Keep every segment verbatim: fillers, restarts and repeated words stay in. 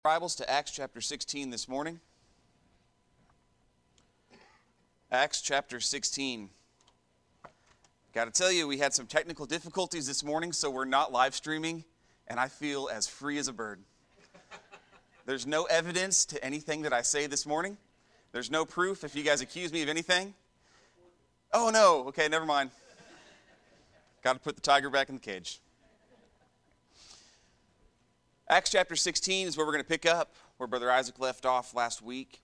Bibles to Acts chapter sixteen this morning. Acts chapter sixteen. Got to tell you, we had some technical difficulties this morning, so we're not live streaming, and I feel as free as a bird. There's no evidence to anything that I say this morning. There's no proof if you guys accuse me of anything. Oh no, okay, never mind. Got to put the tiger back in the cage. Acts chapter sixteen is where we're going to pick up where Brother Isaac left off last week.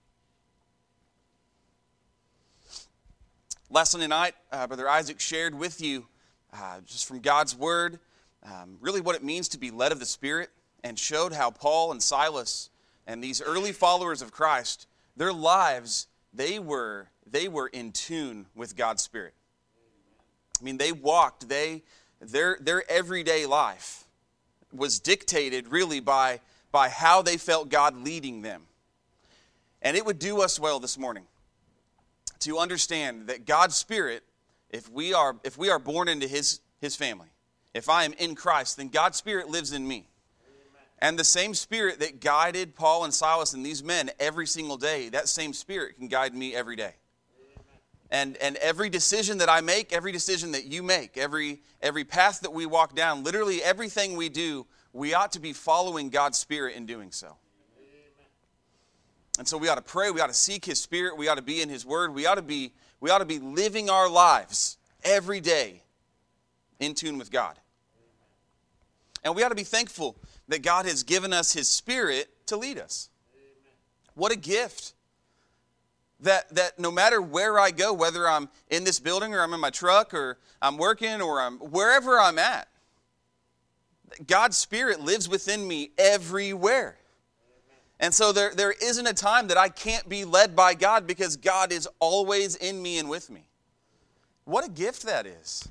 Last Sunday night, uh, Brother Isaac shared with you, uh, just from God's Word, um, really what it means to be led of the Spirit, and showed how Paul and Silas and these early followers of Christ, their lives, they were, they were in tune with God's Spirit. I mean, they walked, they, their, their everyday life was dictated really by, by how they felt God leading them. And it would do us well this morning to understand that God's Spirit, if we are, if we are born into His, His family, if I am in Christ, then God's Spirit lives in me. Amen. And the same Spirit that guided Paul and Silas and these men every single day, that same Spirit can guide me every day. And and every decision that I make, every decision that you make, every every path that we walk down, literally everything we do, we ought to be following God's Spirit in doing so. Amen. And so we ought to pray, we ought to seek His Spirit, we ought to be in His Word, we ought to be we ought to be living our lives every day in tune with God. Amen. And we ought to be thankful that God has given us His Spirit to lead us. Amen. What a gift. That that no matter where I go, whether I'm in this building or I'm in my truck or I'm working or I'm wherever I'm at, God's Spirit lives within me everywhere. Amen. And so there, there isn't a time that I can't be led by God because God is always in me and with me. What a gift that is.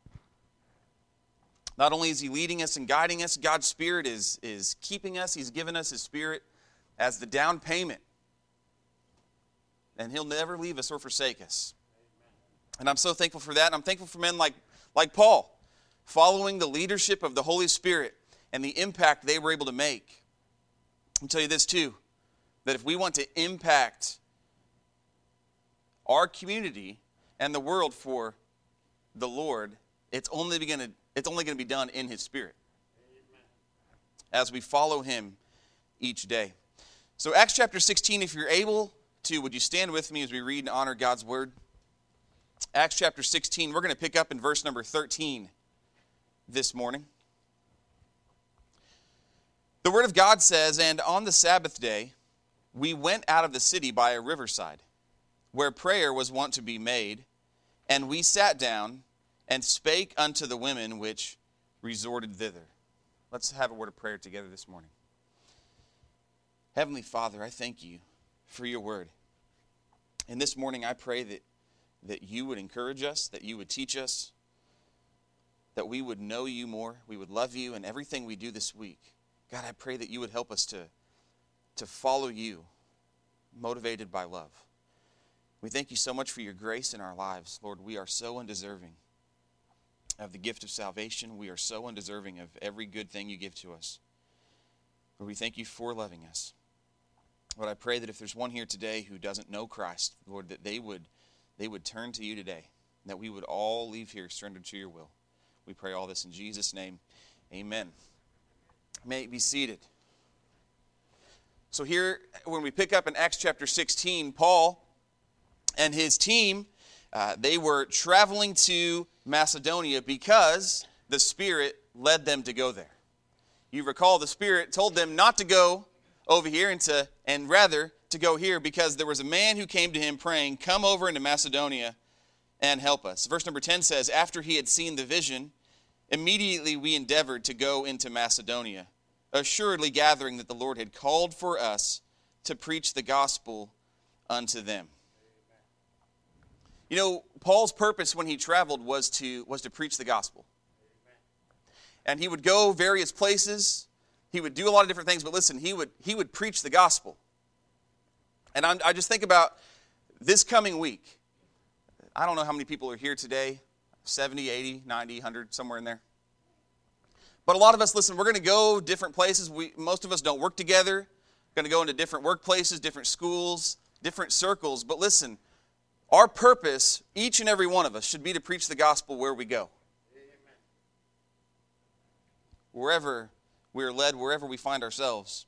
Not only is He leading us and guiding us, God's Spirit is, is keeping us. He's given us His Spirit as the down payment. And He'll never leave us or forsake us. Amen. And I'm so thankful for that. And I'm thankful for men like, like Paul, following the leadership of the Holy Spirit and the impact they were able to make. I'll tell you this too, that if we want to impact our community and the world for the Lord, it's only going to it's only going to be done in His Spirit. Amen. As we follow Him each day. So Acts chapter sixteen, if you're able to, would you stand with me as we read and honor God's Word? Acts chapter sixteen, we're going to pick up in verse number thirteen this morning. The Word of God says, "And on the Sabbath day, we went out of the city by a riverside, where prayer was wont to be made, and we sat down and spake unto the women which resorted thither." Let's have a word of prayer together this morning. Heavenly Father, I thank You for Your Word. And this morning I pray that, that You would encourage us, that You would teach us, that we would know You more, we would love You in everything we do this week. God, I pray that You would help us to, to follow You, motivated by love. We thank You so much for Your grace in our lives. Lord, we are so undeserving of the gift of salvation. We are so undeserving of every good thing You give to us. Lord, we thank You for loving us. Lord, I pray that if there's one here today who doesn't know Christ, Lord, that they would they would turn to You today, that we would all leave here surrendered to Your will. We pray all this in Jesus' name. Amen. May it be seated. So here, when we pick up in Acts chapter sixteen, Paul and his team, uh, they were traveling to Macedonia because the Spirit led them to go there. You recall the Spirit told them not to go over here and to and rather to go here because there was a man who came to him praying, "Come over into Macedonia and help us." Verse number ten says, "After he had seen the vision, immediately we endeavored to go into Macedonia, assuredly gathering that the Lord had called for us to preach the gospel unto them." Amen. You know, Paul's purpose when he traveled was to was to preach the gospel. Amen. And he would go various places. He would do a lot of different things, but listen, he would he would preach the gospel. And I'm, I just think about this coming week. I don't know how many people are here today, seventy, eighty, ninety, one hundred, somewhere in there. But a lot of us, listen, we're going to go different places. We, most of us don't work together. going to go into different workplaces, different schools, different circles. But listen, our purpose, each and every one of us, should be to preach the gospel where we go. Amen. Wherever we are led, wherever we find ourselves.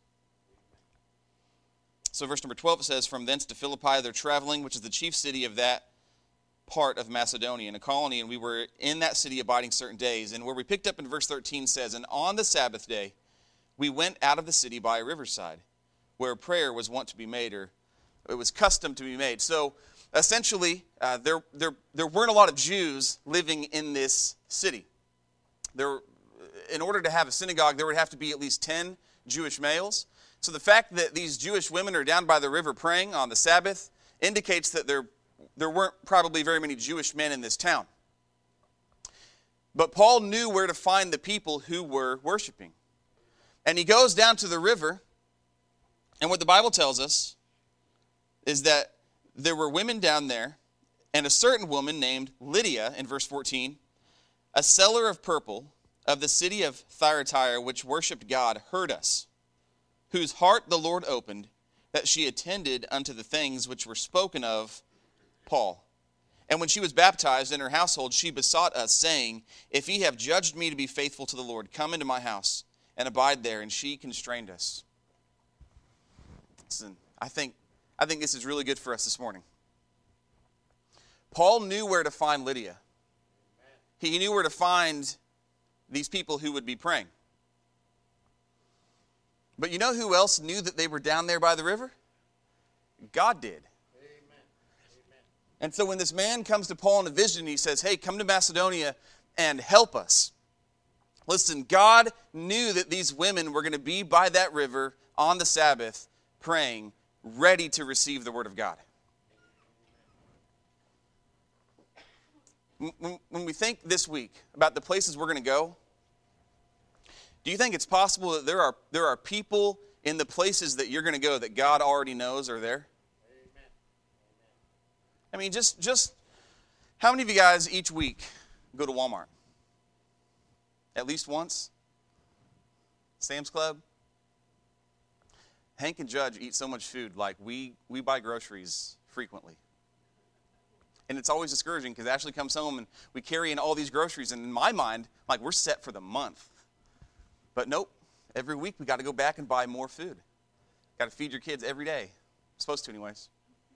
So verse number twelve, it says, from thence to Philippi they're traveling, which is the chief city of that part of Macedonia, in a colony, and we were in that city abiding certain days. And where we picked up in verse thirteen says, and on the Sabbath day we went out of the city by a riverside, where prayer was wont to be made, or it was custom to be made. So essentially, uh, there, there, there weren't a lot of Jews living in this city. There, in order to have a synagogue, there would have to be at least ten Jewish males. So the fact that these Jewish women are down by the river praying on the Sabbath indicates that there, there weren't probably very many Jewish men in this town. But Paul knew where to find the people who were worshiping. And he goes down to the river, and what the Bible tells us is that there were women down there, and a certain woman named Lydia, in verse fourteen, a seller of purple of the city of Thyatira, which worshipped God, heard us, whose heart the Lord opened, that she attended unto the things which were spoken of Paul. And when she was baptized in her household, she besought us, saying, if ye have judged me to be faithful to the Lord, come into my house and abide there. And she constrained us. Listen, I think, I think this is really good for us this morning. Paul knew where to find Lydia. He knew where to find these people who would be praying. But you know who else knew that they were down there by the river? God did. Amen. Amen. And so when this man comes to Paul in a vision, he says, hey, come to Macedonia and help us. Listen, God knew that these women were going to be by that river on the Sabbath praying, ready to receive the word of God. When we think this week about the places we're going to go, do you think it's possible that there are there are people in the places that you're going to go that God already knows are there? Amen. I mean, just, just how many of you guys each week go to Walmart? At least once? Sam's Club? Hank and Judge eat so much food, like we, we buy groceries frequently. And it's always discouraging because Ashley comes home and we carry in all these groceries, and in my mind, like we're set for the month. But nope, every week we got to go back and buy more food. Got to feed your kids every day. Supposed to anyways.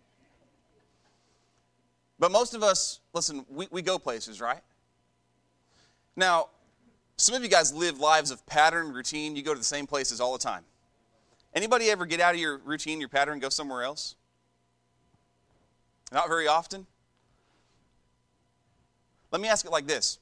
But most of us, listen, we, we go places, right? Now, some of you guys live lives of pattern, routine. You go to the same places all the time. Anybody ever get out of your routine, your pattern, and go somewhere else? Not very often. Let me ask it like this.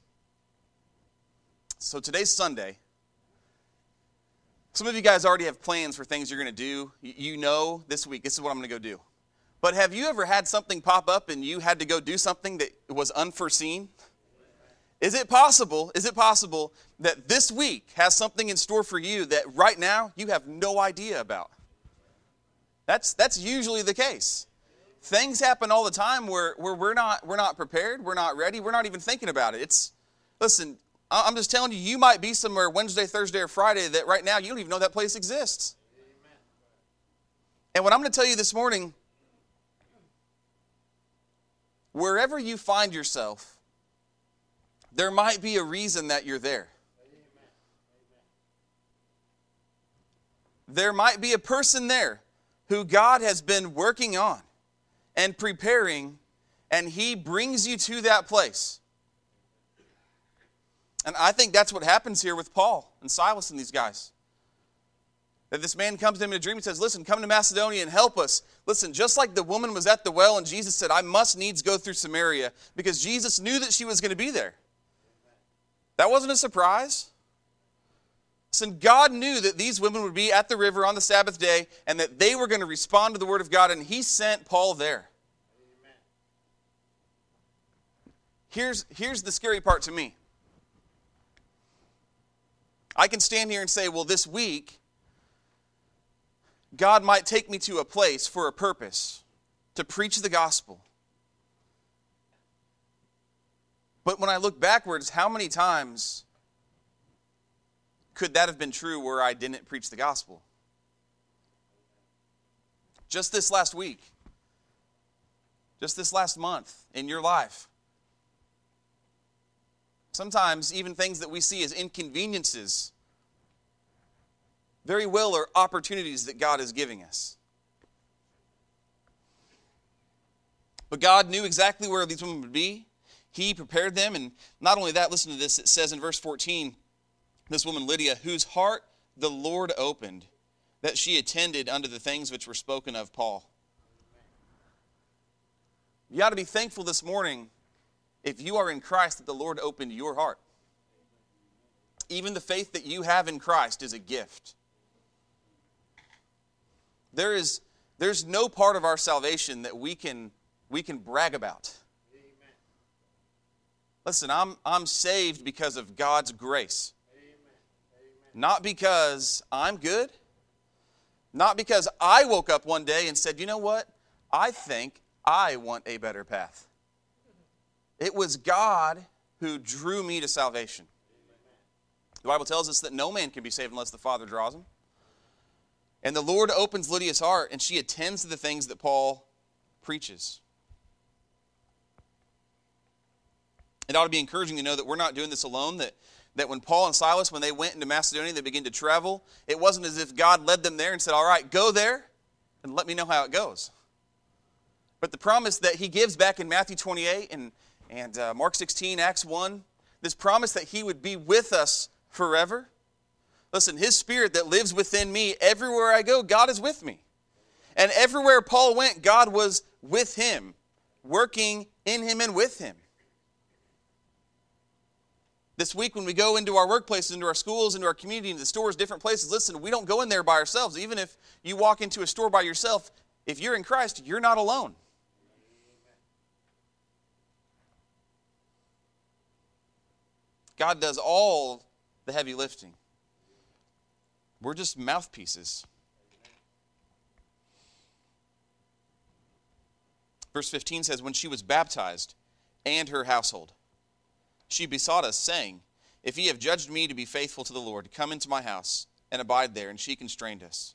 So today's Sunday. Some of you guys already have plans for things you're going to do. You know this week, this is what I'm going to go do. But have you ever had something pop up and you had to go do something that was unforeseen? Is it possible, is it possible that this week has something in store for you that right now you have no idea about? That's, that's usually the case. Things happen all the time where, where we're not, we're not prepared, we're not ready, we're not even thinking about it. It's, listen, I'm just telling you, you might be somewhere Wednesday, Thursday, or Friday that right now you don't even know that place exists. Amen. And what I'm going to tell you this morning, wherever you find yourself, there might be a reason that you're there. Amen. There might be a person there who God has been working on and preparing, and he brings you to that place. And I think that's what happens here with Paul and Silas and these guys. That this man comes to him in a dream and says, listen, come to Macedonia and help us. Listen, just like the woman was at the well and Jesus said, I must needs go through Samaria, because Jesus knew that she was going to be there. That wasn't a surprise. Listen, God knew that these women would be at the river on the Sabbath day and that they were going to respond to the word of God, and he sent Paul there. Amen. Here's, here's the scary part to me. I can stand here and say, well, this week, God might take me to a place for a purpose, to preach the gospel. But when I look backwards, how many times could that have been true where I didn't preach the gospel? just this last week, just this last month in your life. Sometimes even things that we see as inconveniences very well are opportunities that God is giving us. But God knew exactly where these women would be. He prepared them, and not only that, listen to this. It says in verse fourteen, this woman Lydia, whose heart the Lord opened, that she attended unto the things which were spoken of Paul. You ought to be thankful this morning, if you are in Christ, that the Lord opened your heart. Even the faith that you have in Christ is a gift. There is, there's no part of our salvation that we can, we can brag about. Amen. Listen, I'm, I'm saved because of God's grace. Amen. Amen. Not because I'm good. Not because I woke up one day and said, you know what? I think I want a better path. It was God who drew me to salvation. The Bible tells us that no man can be saved unless the Father draws him. And the Lord opens Lydia's heart, and she attends to the things that Paul preaches. It ought to be encouraging to know that we're not doing this alone, that, that when Paul and Silas, when they went into Macedonia, they began to travel, it wasn't as if God led them there and said, all right, go there and let me know how it goes. But the promise that he gives back in Matthew twenty-eight and, and uh, Mark sixteen, Acts one, this promise that he would be with us forever. Listen, his Spirit that lives within me, everywhere I go, God is with me. And everywhere Paul went, God was with him, working in him and with him. This week when we go into our workplaces, into our schools, into our community, into the stores, different places, listen, we don't go in there by ourselves. Even if you walk into a store by yourself, if you're in Christ, you're not alone. God does all the heavy lifting. We're just mouthpieces. Verse fifteen says, when she was baptized and her household, she besought us, saying, if ye have judged me to be faithful to the Lord, come into my house and abide there. And she constrained us.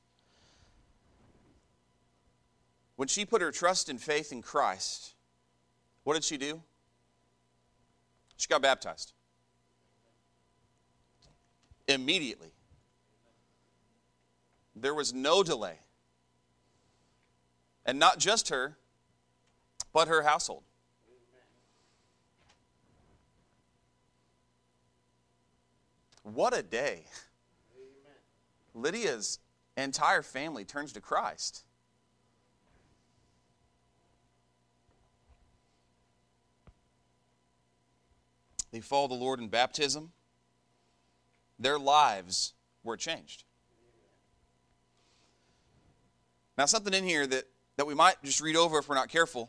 When she put her trust and faith in Christ, what did she do? She got baptized. Immediately. There was no delay. And not just her, but her household. What a day. Amen. Lydia's entire family turns to Christ. They follow the Lord in baptism. Their lives were changed. Now, something in here that, that we might just read over if we're not careful.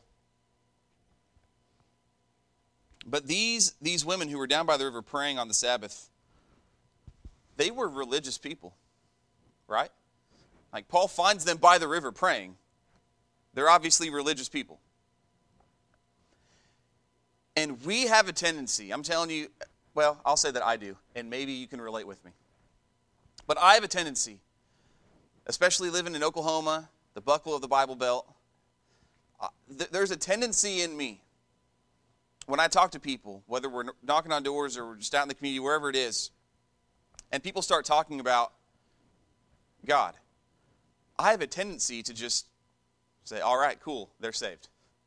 But these, these women who were down by the river praying on the Sabbath, they were religious people, right? Like Paul finds them by the river praying. They're obviously religious people. And we have a tendency, I'm telling you, well, I'll say that I do, and maybe you can relate with me. But I have a tendency, especially living in Oklahoma, the buckle of the Bible Belt, uh, th- there's a tendency in me, when I talk to people, whether we're knocking on doors or we're just out in the community, wherever it is, and people start talking about God, I have a tendency to just say, all right, cool, they're saved.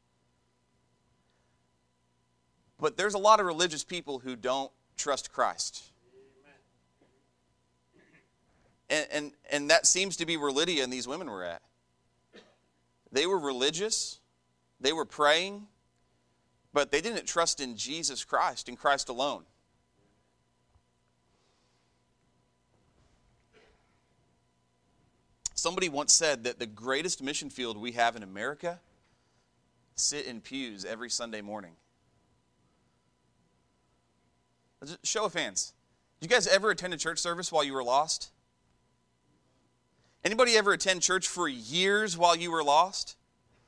But there's a lot of religious people who don't trust Christ. And, and, and that seems to be where Lydia and these women were at. They were religious, they were praying, but they didn't trust in Jesus Christ, in Christ alone. Somebody once said that the greatest mission field we have in America, sit in pews every Sunday morning. Show of hands. Did you guys ever attend a church service while you were lost? Anybody ever attend church for years while you were lost?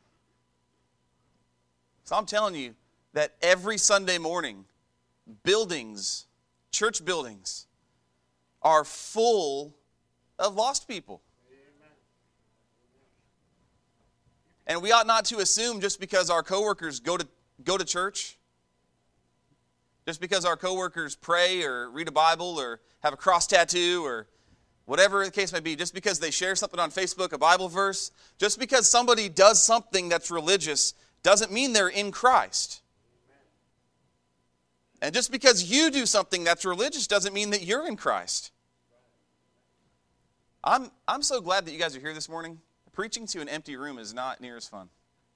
So I'm telling you that every Sunday morning, buildings, church buildings, are full of lost people. And we ought not to assume just because our coworkers go to go to church, just because our coworkers pray or read a Bible or have a cross tattoo or whatever the case may be, just because they share something on Facebook, a Bible verse, just because somebody does something that's religious doesn't mean they're in Christ. And just because you do something that's religious doesn't mean that you're in Christ. I'm, I'm so glad that you guys are here this morning. Preaching to an empty room is not near as fun.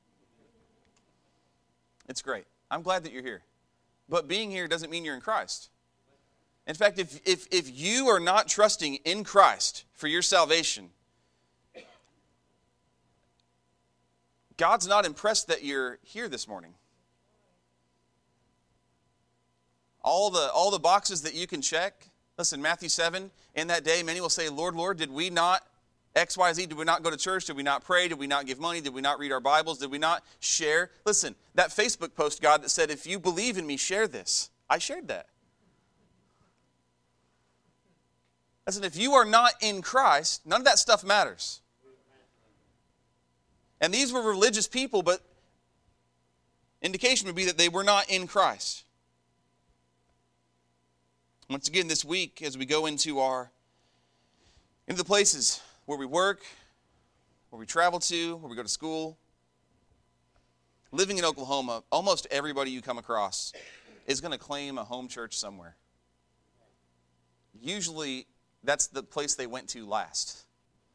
It's great. I'm glad that you're here. But being here doesn't mean you're in Christ. In fact, if, if, if you are not trusting in Christ for your salvation, God's not impressed that you're here this morning. All the, all the boxes that you can check. Listen, Matthew seven, in that day, many will say, Lord, Lord, did we not X, Y, Z, did we not go to church? Did we not pray? Did we not give money? Did we not read our Bibles? Did we not share? Listen, that Facebook post, God, that said, if you believe in me, share this. I shared that. Listen, if you are not in Christ, none of that stuff matters. And these were religious people, but indication would be that they were not in Christ. Once again, this week, as we go into our, into the places where we work, where we travel to, where we go to school. Living in Oklahoma, almost everybody you come across is going to claim a home church somewhere. Usually, that's the place they went to last.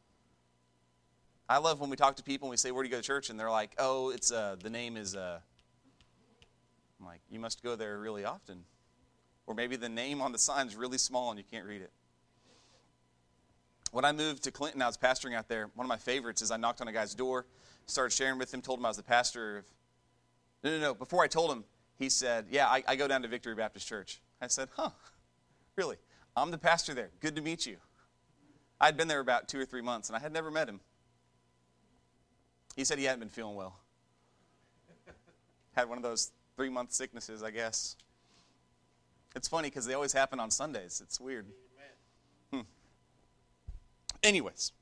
I love when we talk to people and we say, where do you go to church? And they're like, oh, it's uh, the name is, uh, I'm like, you must go there really often. Or maybe the name on the sign is really small and you can't read it. When I moved to Clinton, I was pastoring out there. One of my favorites is I knocked on a guy's door, started sharing with him, told him I was the pastor of... No, no, no. Before I told him, he said, yeah, I, I go down to Victory Baptist Church. I said, huh, really? I'm the pastor there. Good to meet you. I'd been there about two or three months, and I had never met him. He said he hadn't been feeling well. Had one of those three-month sicknesses, I guess. It's funny because they always happen on Sundays. It's weird. Hmm. Anyways,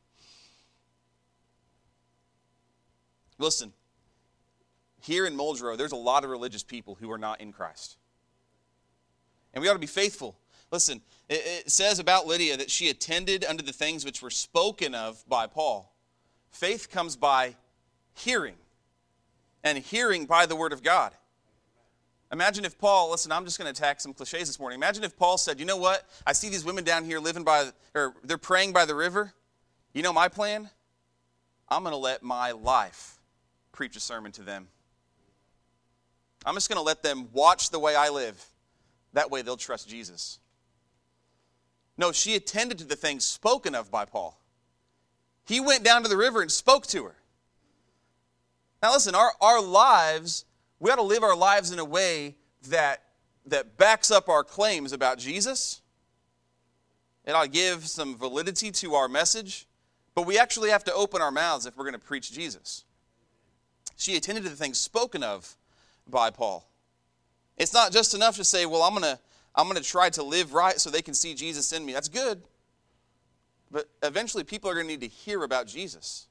listen, here in Muldrow, there's a lot of religious people who are not in Christ. And we ought to be faithful. Listen, it, it says about Lydia that she attended unto the things which were spoken of by Paul. Faith comes by hearing, and hearing by the word of God. Imagine if Paul, listen, I'm just going to attack some cliches this morning. Imagine if Paul said, you know what? I see these women down here living by, or they're praying by the river. You know my plan? I'm going to let my life preach a sermon to them. I'm just going to let them watch the way I live. That way they'll trust Jesus. No, she attended to the things spoken of by Paul. He went down to the river and spoke to her. Now listen, our, our lives... We ought to live our lives in a way that, that backs up our claims about Jesus. It ought to give some validity to our message. But we actually have to open our mouths if we're going to preach Jesus. She attended to the things spoken of by Paul. It's not just enough to say, well, I'm going to I'm going to try to live right so they can see Jesus in me. That's good. But eventually people are going to need to hear about Jesus.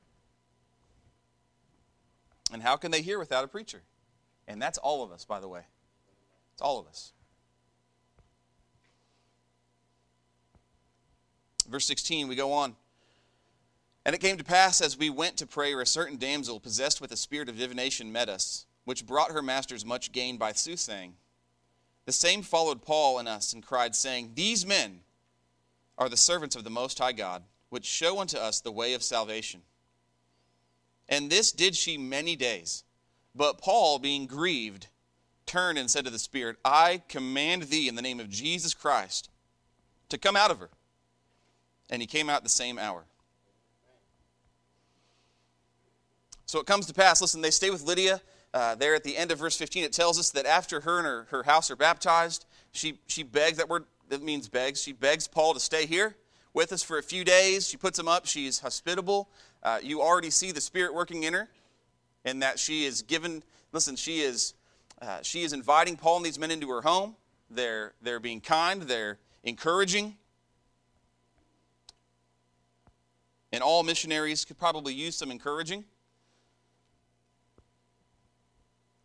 And how can they hear without a preacher? And that's all of us, by the way. It's all of us. Verse sixteen, we go on. And it came to pass, as we went to prayer, a certain damsel possessed with a spirit of divination met us, which brought her masters much gain by soothsaying. The same followed Paul and us, and cried, saying, these men are the servants of the Most High God, which show unto us the way of salvation. And this did she many days. But Paul, being grieved, turned and said to the Spirit, I command thee in the name of Jesus Christ to come out of her. And he came out the same hour. So it comes to pass, listen, they stay with Lydia. Uh, there at the end of verse fifteen, it tells us that after her and her, her house are baptized, she, she begs, that word that means begs, she begs Paul to stay here with us for a few days. She puts him up. She's hospitable. Uh, you already see the Spirit working in her, and that she is given, listen, she is uh, she is inviting Paul and these men into her home. They're, they're being kind. They're encouraging. And all missionaries could probably use some encouraging.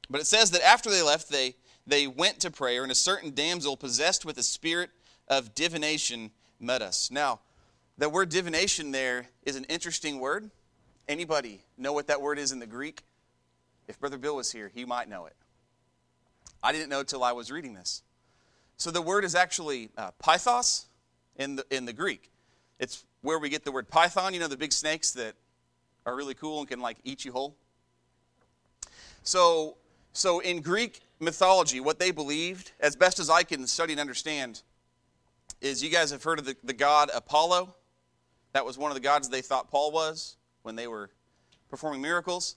But it says that after they left, they, they went to prayer, and a certain damsel possessed with a spirit of divination met us. Now, the word divination there is an interesting word. Anybody know what that word is in the Greek? If Brother Bill was here, he might know it. I didn't know until I was reading this. So the word is actually uh, pythos in the, in the Greek. It's where we get the word python, you know, the big snakes that are really cool and can like eat you whole. So, so in Greek mythology, what they believed, as best as I can study and understand, is you guys have heard of the, the god Apollo. That was one of the gods they thought Paul was when they were performing miracles.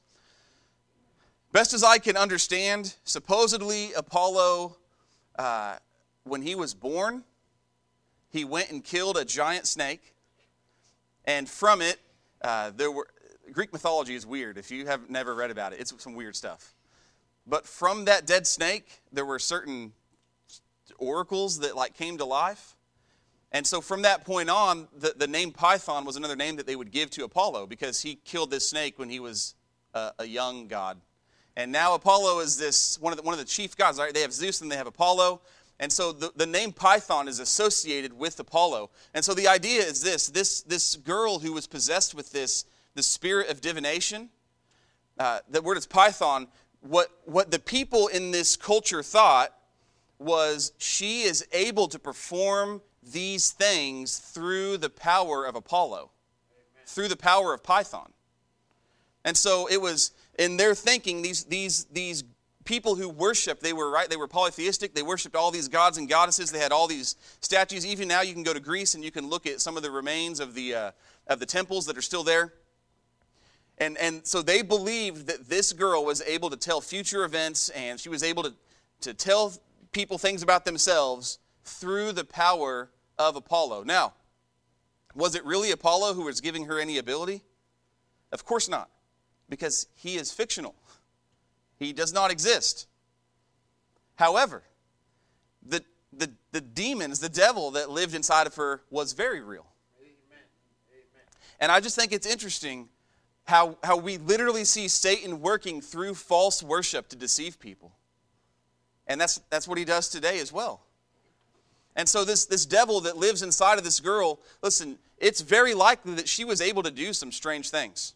Best as I can understand, supposedly Apollo, uh, when he was born, he went and killed a giant snake, and from it, uh, there were, Greek mythology is weird. If you have never read about it, it's some weird stuff. But from that dead snake, there were certain oracles that like came to life. And so from that point on, the, the name Python was another name that they would give to Apollo because he killed this snake when he was a, a young god. And now Apollo is this one of the, one of the chief gods. Right? They have Zeus and they have Apollo. And so the, the name Python is associated with Apollo. And so the idea is this, this, this girl who was possessed with this, the spirit of divination, uh, the word is Python, what, what the people in this culture thought was she is able to perform these things through the power of Apollo, Amen. Through the power of Python. And so it was, in their thinking, these, these, these people who worshiped, they were right, they were polytheistic, they worshiped all these gods and goddesses, they had all these statues. Even now you can go to Greece and you can look at some of the remains of the, uh, of the temples that are still there. And, and so they believed that this girl was able to tell future events, and she was able to, to tell people things about themselves through the power of Apollo. Now, was it really Apollo who was giving her any ability? Of course not, because he is fictional. He does not exist. However, the, the, the demons, the devil that lived inside of her was very real. Amen. Amen. And I just think it's interesting how, how we literally see Satan working through false worship to deceive people. And that's, that's what he does today as well. And so this, this devil that lives inside of this girl, listen, it's very likely that she was able to do some strange things.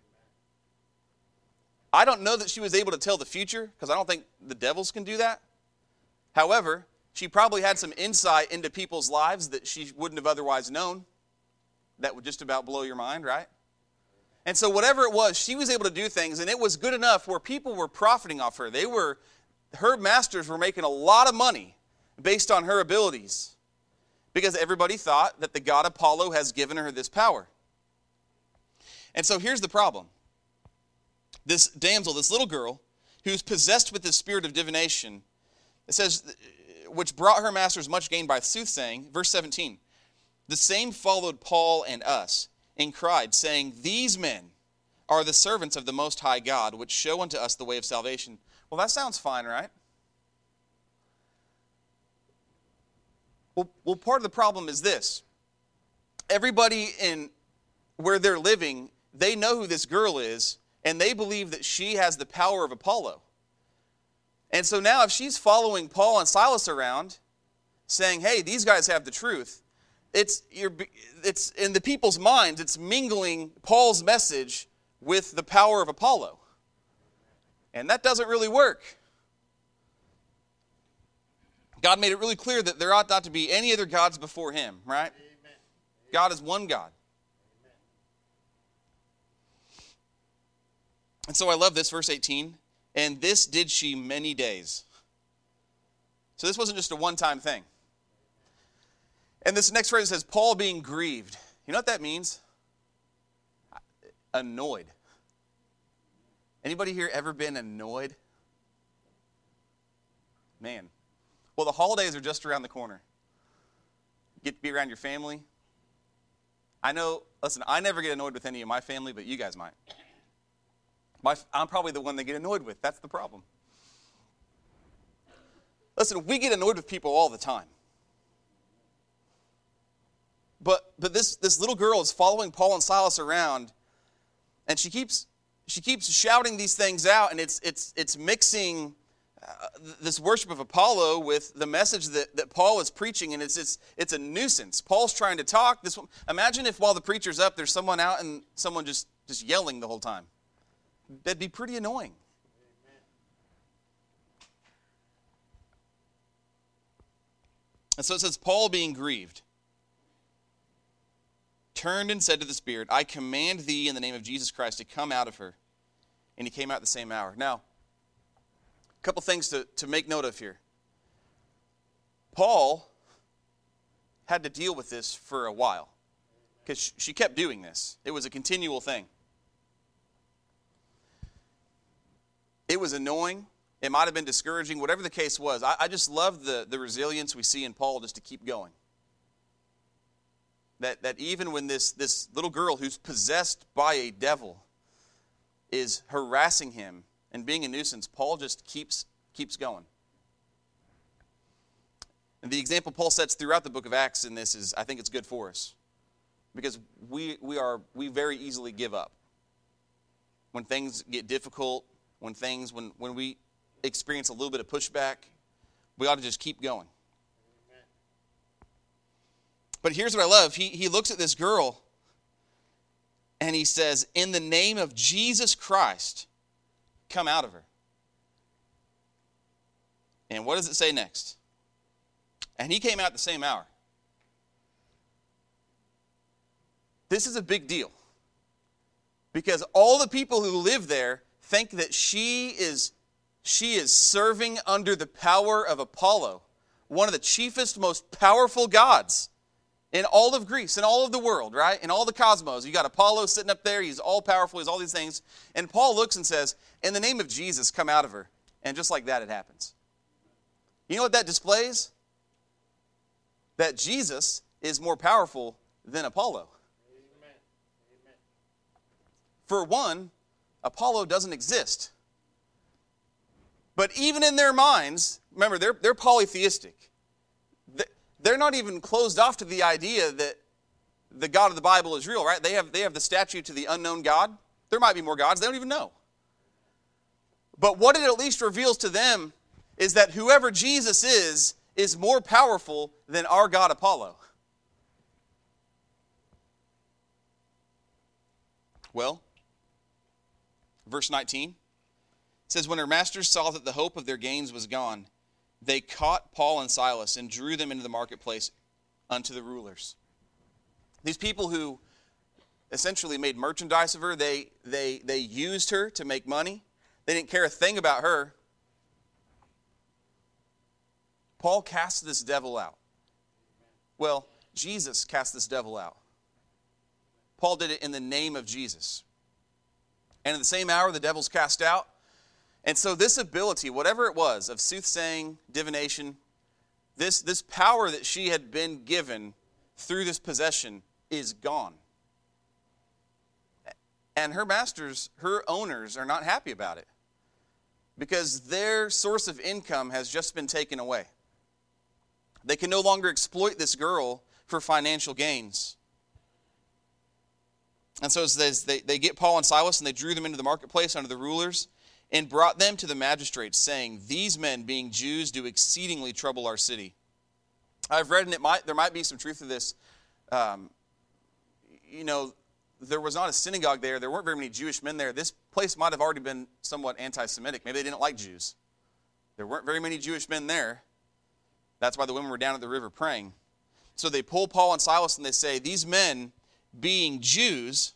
I don't know that she was able to tell the future, because I don't think the devils can do that. However, she probably had some insight into people's lives that she wouldn't have otherwise known. That would just about blow your mind, right? And so whatever it was, she was able to do things, and it was good enough where people were profiting off her. They were, her masters were making a lot of money based on her abilities, because everybody thought that the god Apollo has given her this power. And so here's the problem. This damsel, this little girl, who's possessed with the spirit of divination, it says, which brought her masters much gain by soothsaying. Verse seventeen, the same followed Paul and us, and cried, saying, these men are the servants of the Most High God, which show unto us the way of salvation. Well, that sounds fine, right? Well, well, part of the problem is this. Everybody in where they're living, they know who this girl is, and they believe that she has the power of Apollo. And so now if she's following Paul and Silas around, saying, hey, these guys have the truth, it's, you're, it's in the people's minds, it's mingling Paul's message with the power of Apollo. And that doesn't really work. God made it really clear that there ought not to be any other gods before him, right? Amen. God is one God. Amen. And so I love this, verse eighteen. And this did she many days. So this wasn't just a one-time thing. And this next phrase says, Paul being grieved. You know what that means? Annoyed. Anybody here ever been annoyed? Man. Well, the holidays are just around the corner. Get to be around your family. I know, listen, I never get annoyed with any of my family, but you guys might. My, I'm probably the one they get annoyed with. That's the problem. Listen, we get annoyed with people all the time. But but this, this little girl is following Paul and Silas around, and she keeps she keeps shouting these things out, and it's it's it's mixing uh, this worship of Apollo with the message that, that Paul is preaching, and it's, it's it's a nuisance. Paul's trying to talk. This imagine if while the preacher's up, there's someone out and someone just just yelling the whole time. That'd be pretty annoying. And so it says, Paul being grieved turned and said to the spirit, I command thee in the name of Jesus Christ to come out of her. And he came out the same hour. Now, a couple things to, to make note of here. Paul had to deal with this for a while because she kept doing this. It was a continual thing. It was annoying. It might have been discouraging. Whatever the case was, I, I just love the, the resilience we see in Paul just to keep going. That, that even when this, this little girl who's possessed by a devil is harassing him and being a nuisance, Paul just keeps, keeps going. And the example Paul sets throughout the book of Acts in this is, I think it's good for us. Because we, we, are, we very easily give up. When things get difficult, when things, when, when we experience a little bit of pushback, we ought to just keep going. But here's what I love. He, he looks at this girl and he says, in the name of Jesus Christ, come out of her. And what does it say next? And he came out the same hour. This is a big deal. Because all the people who live there think that she is, she is serving under the power of Apollo, one of the chiefest, most powerful gods in all of Greece, in all of the world, right? In all the cosmos. You got Apollo sitting up there. He's all powerful. He's all these things. And Paul looks and says, in the name of Jesus, come out of her. And just like that, it happens. You know what that displays? That Jesus is more powerful than Apollo. Amen. Amen. For one, Apollo doesn't exist. But even in their minds, remember, they're, they're polytheistic. They're not even closed off to the idea that the God of the Bible is real, right? They have, they have the statue to the unknown God. There might be more gods. They don't even know. But what it at least reveals to them is that whoever Jesus is, is more powerful than our God Apollo. Well, verse nineteen says, when her masters saw that the hope of their gains was gone, they caught Paul and Silas and drew them into the marketplace unto the rulers. These people who essentially made merchandise of her, they, they, they used her to make money. They didn't care a thing about her. Paul cast this devil out. Well, Jesus cast this devil out. Paul did it in the name of Jesus. And in the same hour, the devil's cast out. And so this ability, whatever it was, of soothsaying, divination, this, this power that she had been given through this possession is gone. And her masters, her owners, are not happy about it because their source of income has just been taken away. They can no longer exploit this girl for financial gains. And so it says they, they get Paul and Silas and they drew them into the marketplace under the rulers and brought them to the magistrates, saying, these men, being Jews, do exceedingly trouble our city. I've read, and it might there might be some truth to this. Um, you know, there was not a synagogue there. There weren't very many Jewish men there. This place might have already been somewhat anti-Semitic. Maybe they didn't like Jews. There weren't very many Jewish men there. That's why the women were down at the river praying. So they pull Paul and Silas and they say, these men, being Jews,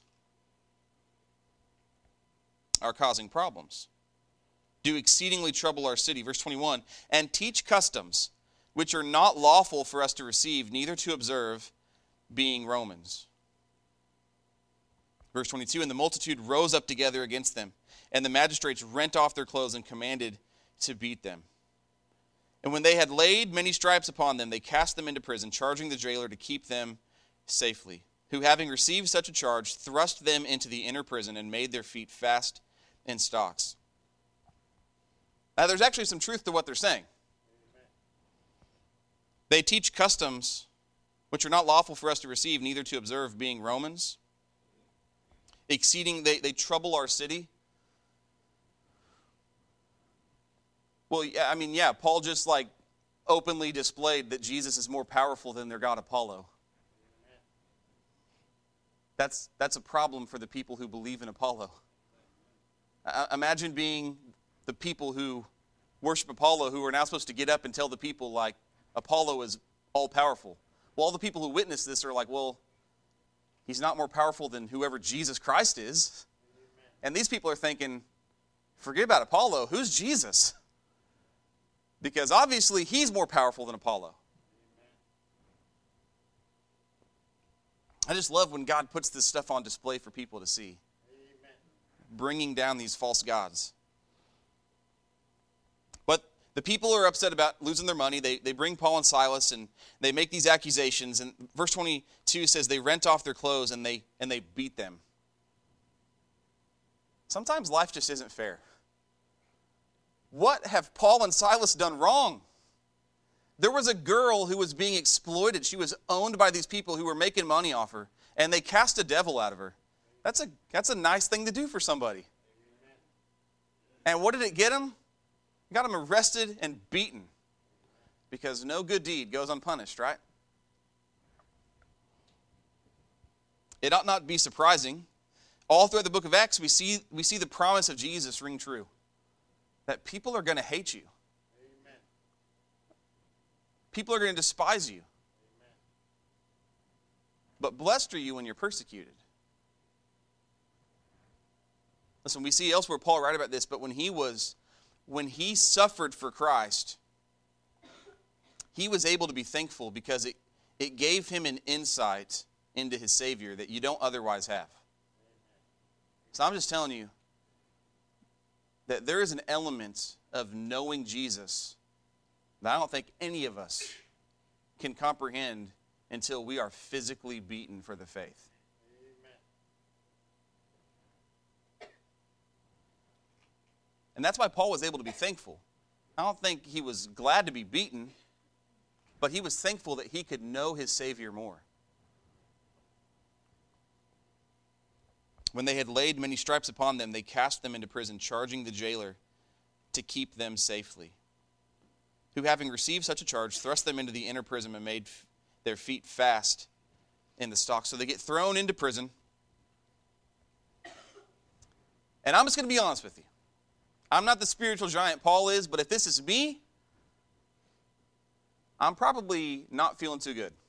are causing problems. Do exceedingly trouble our city. Verse twenty-one, and teach customs which are not lawful for us to receive, neither to observe, being Romans. Verse twenty-two, and the multitude rose up together against them, and the magistrates rent off their clothes and commanded to beat them. And when they had laid many stripes upon them, they cast them into prison, charging the jailer to keep them safely, who having received such a charge, thrust them into the inner prison and made their feet fast in stocks. Now, there's actually some truth to what they're saying. Amen. They teach customs which are not lawful for us to receive, neither to observe, being Romans. Exceeding, they, they trouble our city. Well, yeah, I mean, yeah, Paul just like openly displayed that Jesus is more powerful than their god Apollo. That's, that's a problem for the people who believe in Apollo. I, imagine being the people who worship Apollo, who are now supposed to get up and tell the people, like, Apollo is all-powerful. Well, all the people who witness this are like, well, he's not more powerful than whoever Jesus Christ is. And these people are thinking, forget about Apollo, who's Jesus? Because obviously he's more powerful than Apollo. I just love when God puts this stuff on display for people to see. Amen. Bringing down these false gods. But the people are upset about losing their money. They, they bring Paul and Silas and they make these accusations. And verse twenty-two says they rent off their clothes and they, and they beat them. Sometimes life just isn't fair. What have Paul and Silas done wrong? There was a girl who was being exploited. She was owned by these people who were making money off her, and they cast a devil out of her. That's a, that's a nice thing to do for somebody. And what did it get him? It got him arrested and beaten, because no good deed goes unpunished, right? It ought not be surprising. All throughout the book of Acts, we see, we see the promise of Jesus ring true, that people are going to hate you. People are going to despise you. Amen. But blessed are you when you're persecuted. Listen, we see elsewhere Paul write about this, but when he was, when he suffered for Christ, he was able to be thankful because it, it gave him an insight into his Savior that you don't otherwise have. So I'm just telling you that there is an element of knowing Jesus that I don't think any of us can comprehend until we are physically beaten for the faith. Amen. And that's why Paul was able to be thankful. I don't think he was glad to be beaten, but he was thankful that he could know his Savior more. When they had laid many stripes upon them, they cast them into prison, charging the jailer to keep them safely. Who, having received such a charge, thrust them into the inner prison and made f- their feet fast in the stocks. So they get thrown into prison. And I'm just going to be honest with you. I'm not the spiritual giant Paul is, but if this is me, I'm probably not feeling too good.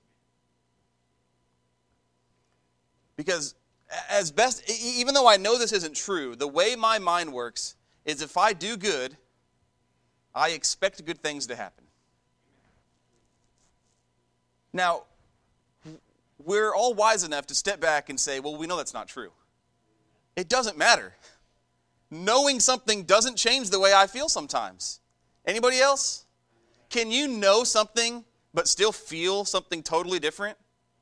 Because as best, even though I know this isn't true, the way my mind works is if I do good, I expect good things to happen. Now, we're all wise enough to step back and say, well, we know that's not true. It doesn't matter. Knowing something doesn't change the way I feel sometimes. Anybody else? Can you know something but still feel something totally different?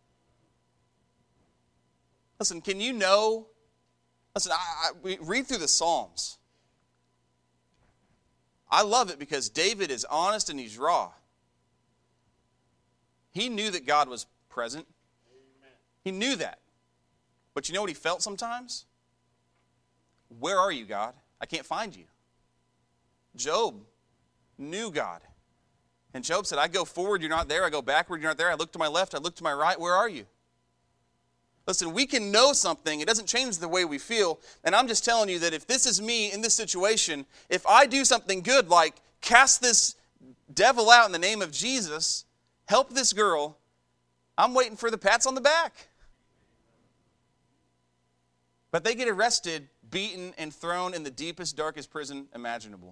Listen, can you know? Listen, I, I, we read through the Psalms. I love it because David is honest and he's raw. He knew that God was present. Amen. He knew that. But you know what he felt sometimes? Where are you, God? I can't find you. Job knew God. And Job said, I go forward, you're not there. I go backward, you're not there. I look to my left, I look to my right. Where are you? Listen, we can know something. It doesn't change the way we feel. And I'm just telling you that if this is me in this situation, if I do something good like cast this devil out in the name of Jesus, help this girl, I'm waiting for the pats on the back. But they get arrested, beaten, and thrown in the deepest, darkest prison imaginable.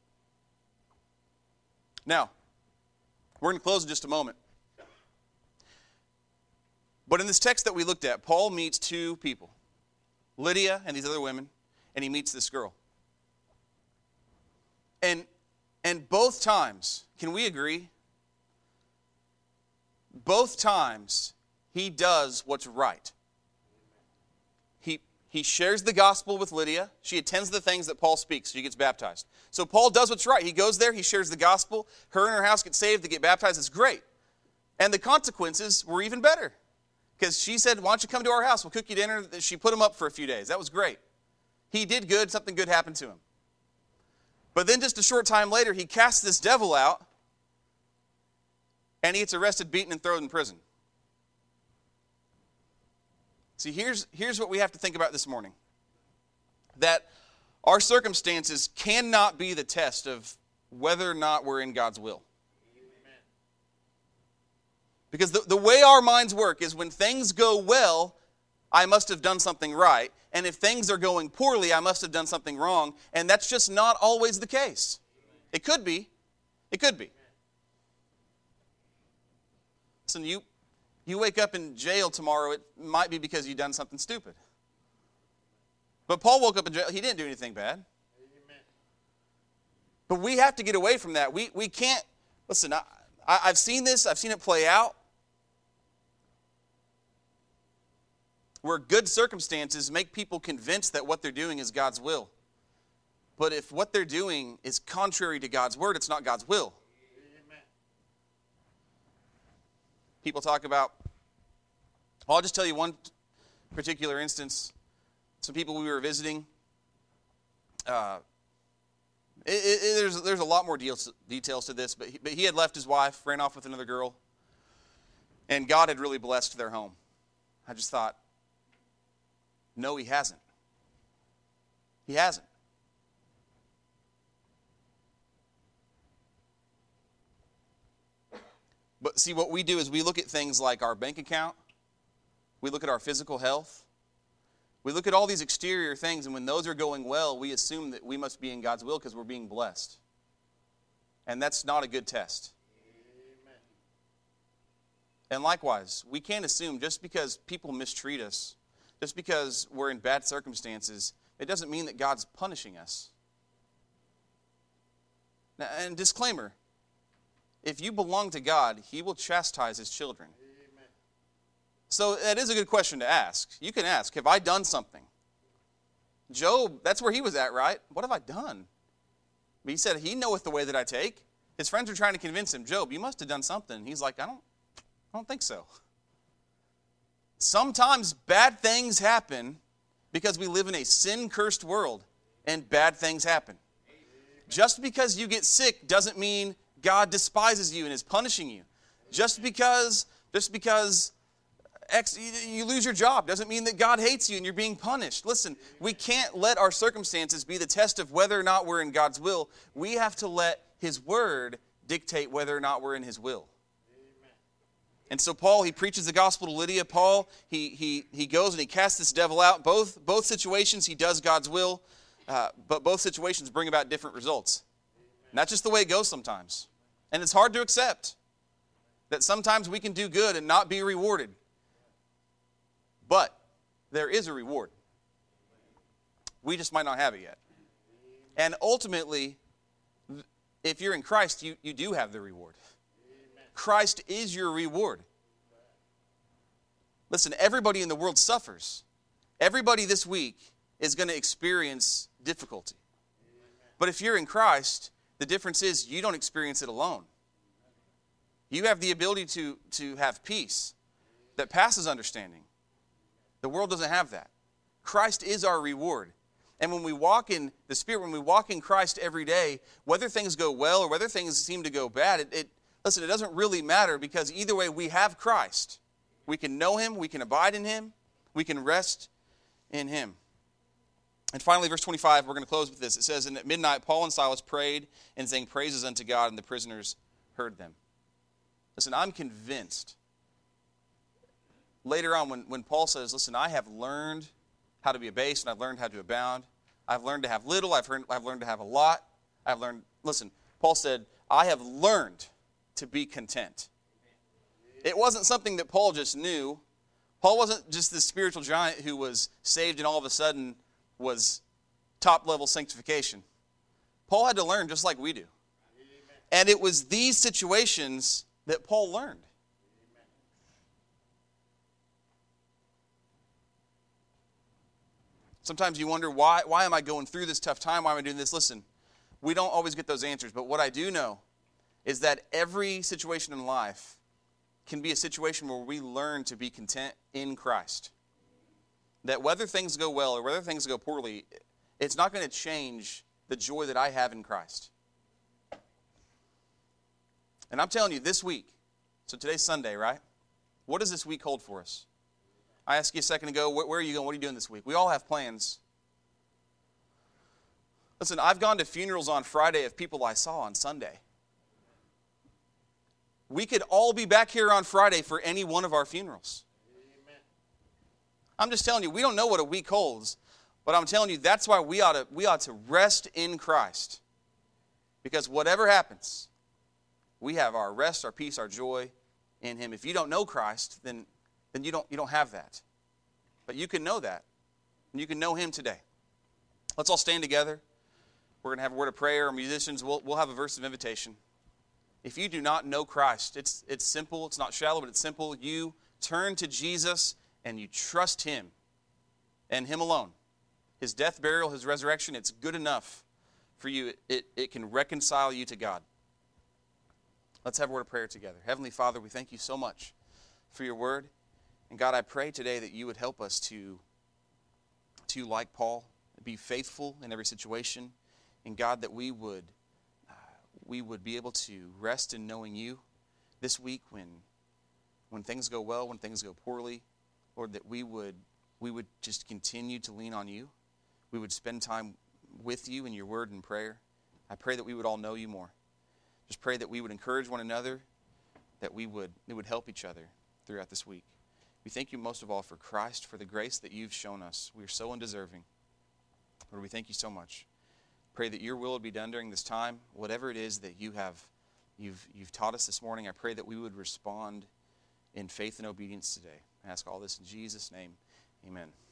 Now, we're going to close in just a moment. But in this text that we looked at, Paul meets two people, Lydia and these other women, and he meets this girl. And, and both times, can we agree? Both times, he does what's right. He, he shares the gospel with Lydia. She attends the things that Paul speaks. She gets baptized. So Paul does what's right. He goes there. He shares the gospel. Her and her house get saved. They get baptized. It's great. And the consequences were even better. Because she said, why don't you come to our house? We'll cook you dinner. She put him up for a few days. That was great. He did good. Something good happened to him. But then just a short time later, he casts this devil out, and he gets arrested, beaten, and thrown in prison. See, here's, here's what we have to think about this morning. That our circumstances cannot be the test of whether or not we're in God's will. Amen. Because the, the way our minds work is when things go well, I must have done something right. And if things are going poorly, I must have done something wrong. And that's just not always the case. It could be. It could be. Listen, you, you wake up in jail tomorrow, it might be because you've done something stupid. But Paul woke up in jail. He didn't do anything bad. Amen. But we have to get away from that. We, we can't, listen, I, I, I've seen this. I've seen it play out. Where good circumstances make people convinced that what they're doing is God's will. But if what they're doing is contrary to God's word, it's not God's will. Amen. People talk about, well, I'll just tell you one particular instance. Some people we were visiting, uh, it, it, there's, there's a lot more deals, details to this, but he, but he had left his wife, ran off with another girl, and God had really blessed their home. I just thought, no, he hasn't. He hasn't. But see, what we do is we look at things like our bank account, we look at our physical health, we look at all these exterior things, and when those are going well, we assume that we must be in God's will because we're being blessed. And that's not a good test. Amen. And likewise, we can't assume just because people mistreat us, just because we're in bad circumstances, it doesn't mean that God's punishing us. Now, and disclaimer, if you belong to God, he will chastise his children. So that is a good question to ask. You can ask, have I done something? Job, that's where he was at, right? What have I done? But he said, he knoweth the way that I take. His friends were trying to convince him, Job, you must have done something. He's like, I don't, I don't think so. Sometimes bad things happen because we live in a sin-cursed world, and bad things happen. Just because you get sick doesn't mean God despises you and is punishing you. Just because, just because X, you lose your job doesn't mean that God hates you and you're being punished. Listen, we can't let our circumstances be the test of whether or not we're in God's will. We have to let his word dictate whether or not we're in his will. Amen. And so Paul, he preaches the gospel to Lydia. Paul, he he he goes and he casts this devil out. Both, both situations, he does God's will, uh, but both situations bring about different results. And that's just the way it goes sometimes. And it's hard to accept that sometimes we can do good and not be rewarded. But there is a reward. We just might not have it yet. And ultimately, if you're in Christ, you, you do have the reward. Christ is your reward. Listen, everybody in the world suffers. Everybody this week is going to experience difficulty. But if you're in Christ, the difference is you don't experience it alone. You have the ability to, to have peace that passes understanding. The world doesn't have that. Christ is our reward. And when we walk in the Spirit, when we walk in Christ every day, whether things go well or whether things seem to go bad, it, it listen, it doesn't really matter because either way we have Christ. We can know him, we can abide in him, we can rest in him. And finally, verse twenty-five, we're going to close with this. It says, and at midnight Paul and Silas prayed and sang praises unto God, and the prisoners heard them. Listen, I'm convinced. Later on, when, when Paul says, listen, I have learned how to be abased and I've learned how to abound. I've learned to have little. I've, heard, I've learned to have a lot. I've learned, listen, Paul said, I have learned to be content. It wasn't something that Paul just knew. Paul wasn't just this spiritual giant who was saved and all of a sudden was top-level sanctification. Paul had to learn just like we do. And it was these situations that Paul learned. Sometimes you wonder, why, why am I going through this tough time? Why am I doing this? Listen, we don't always get those answers. But what I do know is that every situation in life can be a situation where we learn to be content in Christ. That whether things go well or whether things go poorly, it's not going to change the joy that I have in Christ. And I'm telling you, this week, so today's Sunday, right? What does this week hold for us? I asked you a second ago, where, where are you going? What are you doing this week? We all have plans. Listen, I've gone to funerals on Friday of people I saw on Sunday. We could all be back here on Friday for any one of our funerals. Amen. I'm just telling you, we don't know what a week holds, but I'm telling you, that's why we ought to, we ought to rest in Christ. Because whatever happens, we have our rest, our peace, our joy in Him. If you don't know Christ, then, then you don't, you don't have that. But you can know that, and you can know Him today. Let's all stand together. We're going to have a word of prayer. Our musicians, we'll, we'll have a verse of invitation. If you do not know Christ, it's, it's simple. It's not shallow, but it's simple. You turn to Jesus and you trust Him and Him alone. His death, burial, His resurrection, it's good enough for you. It, it, it can reconcile you to God. Let's have a word of prayer together. Heavenly Father, we thank you so much for your word. And God, I pray today that you would help us to, to like Paul, be faithful in every situation. And God, that we would uh, we would be able to rest in knowing you this week when when things go well, when things go poorly. Lord, that we would we would just continue to lean on you. We would spend time with you in your word and prayer. I pray that we would all know you more. Just pray that we would encourage one another, that we would we would help each other throughout this week. We thank you most of all for Christ, for the grace that you've shown us. We are so undeserving. Lord, we thank you so much. Pray that your will would be done during this time. Whatever it is that you have, you've, you've taught us this morning, I pray that we would respond in faith and obedience today. I ask all this in Jesus' name. Amen.